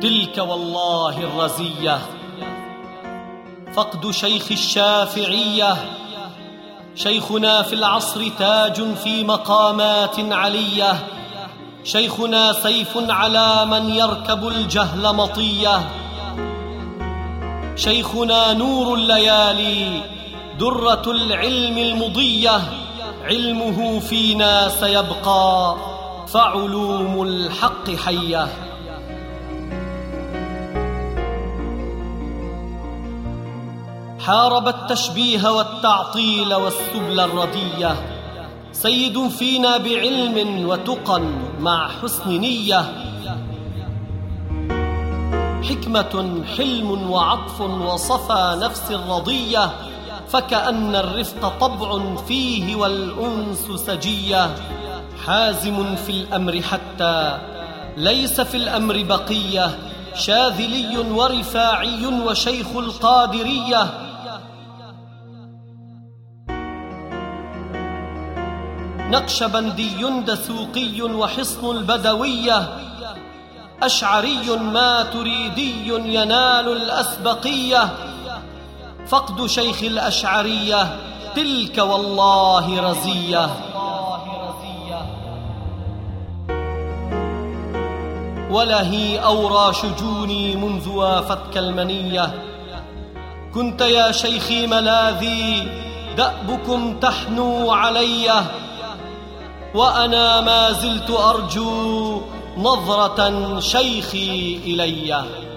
تلك والله الرزية. فقد شيخ الشافعية، شيخنا في العصر تاج في مقامات علية، شيخنا سيف على من يركب الجهل مطية، شيخنا نور الليالي درة العلم المضية، علمه فينا سيبقى فعلوم الحق حية. حارب التشبيه والتعطيل والسبل الردية، سيد فينا بعلم وتقى مع حسن نية، حكمة حلم وعطف وصفى نفس الرضية، فكأن الرفق طبع فيه والأنس سجية، حازم في الأمر حتى ليس في الأمر بقية، شاذلي ورفاعي وشيخ القادرية، نقشبندي دسوقي وحصن البدوية، أشعري ماتريدي ينال الأسبقية، فقد شيخ الأشعرية تلك والله رزية. ولهي أورى شجوني منذ وافتك المنية، كنت يا شيخي ملاذي دأبكم تحنو علي، وأنا ما زلت أرجو نظرة شيخي إلي.